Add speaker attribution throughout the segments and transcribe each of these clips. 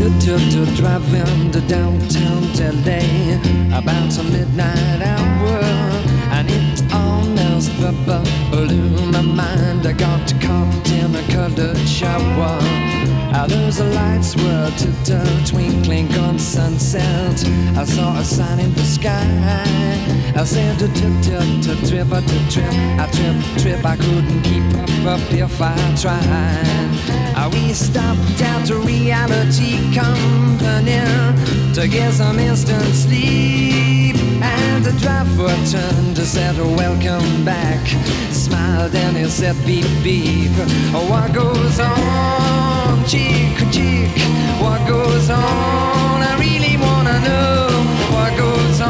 Speaker 1: Driving to downtown LA about a midnight hour, and it almost blew my mind. I got caught in a colored shower. Those lights were twinkling on sunset. I saw a sign in the sky. I said to trip. I trip. I couldn't keep up if I tried. We stopped at a reality company to get some instant sleep, and the driver turned to said, "Welcome back." Smiled and he said, "Beep beep." What goes on, chick? What goes on? I really wanna know what goes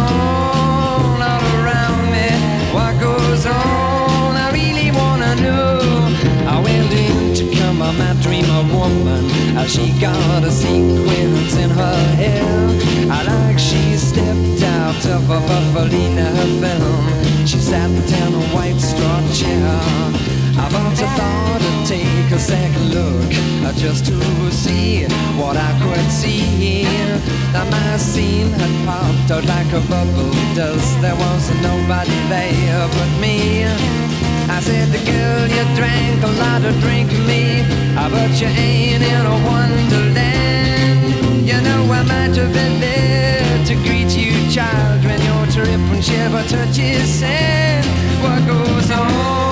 Speaker 1: on all around me. What goes on? I really wanna know. I went into my dreamer woman. She got a sequence in her hair, like she stepped out of a Fellini film. She sat in a white straw chair. But I thought I'd take a second look, just to see what I could see. My scene had popped out like a bubble does. There wasn't nobody there but me. I said, "The girl, you drank a lot of drink me, but you ain't in a wonderland. You know I might have been there to greet you, child, when your trip and shiver touches sand." What goes on,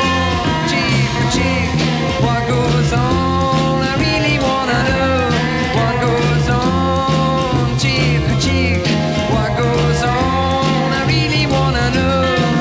Speaker 1: chick? What goes on? I really wanna know what goes on, chick. What goes on? I really wanna know.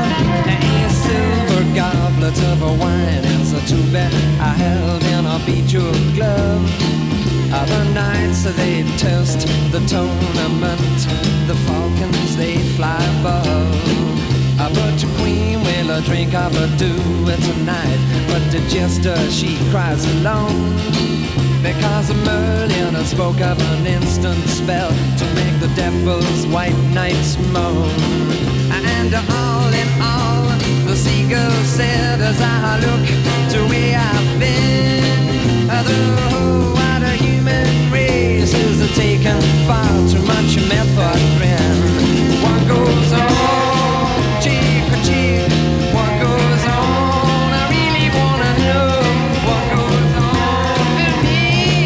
Speaker 1: A silver goblet of a wine is a too bad I held in a beetroot glove. Other nights they toast the tournament, the falcons they fly above. But the queen will drink of her do it tonight, but the jester she cries alone, because Merlin spoke of an instant spell to make the devil's white knights moan. And all in all, the seagull said as I look to where I've been, the whole wider human race is taking far too much methadone. What goes on, chick? What goes on? I really wanna know what goes on with me.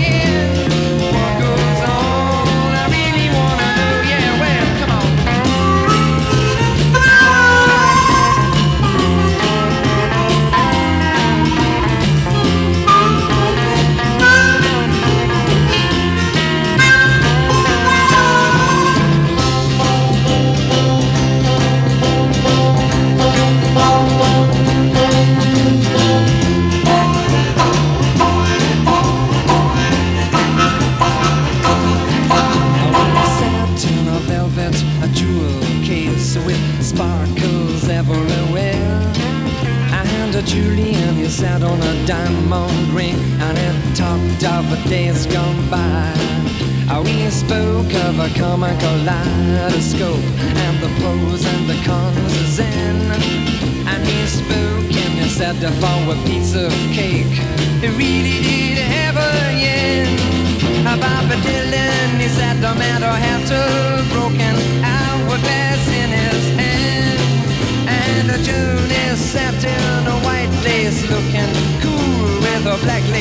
Speaker 1: What goes on? I really wanna know. Yeah, well, come on. Sparkles everywhere, and Julian, he sat on a diamond ring, and it talked of days gone by. We spoke of a comic kaleidoscope and the pros and the cons is in. And he spoke and he said for a piece of cake, it really did have a yen. Bob Dylan, he said no matter how too broken, hourglass in his hand. And June is sat in a white lace looking cool with a black lace